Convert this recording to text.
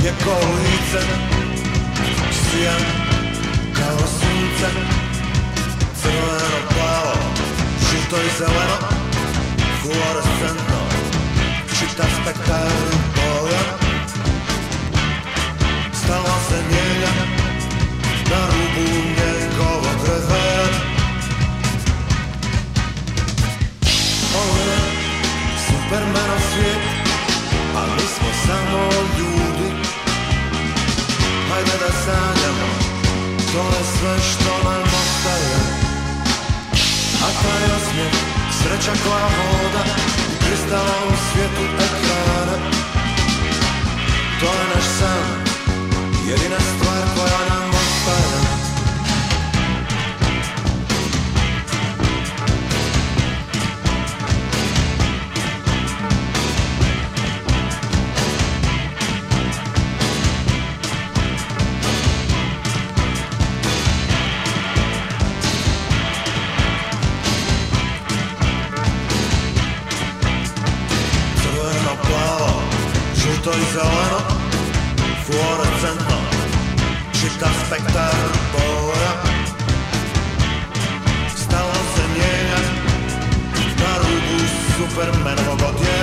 je ko lice, sijan kao sunce, crveno, plavo, žuto i zeleno, fluorescentno, čitav spektar boja. Stalno se mijenja na rubu njegovog revera. Ovo je Supermanov svijet, a mi smo samo ljudi. Hajde da sanjamo, to je sve što nam ostaje. A taj osmijeh, sreća koja hoda u kristala u svijetu ekrana, to je naš san, jedina stvar koja nam ostaje. Žuto i zeleno, fluorescentno, čitav spektar boja. Stalno se mijenja na rubu Supermanovog odjela.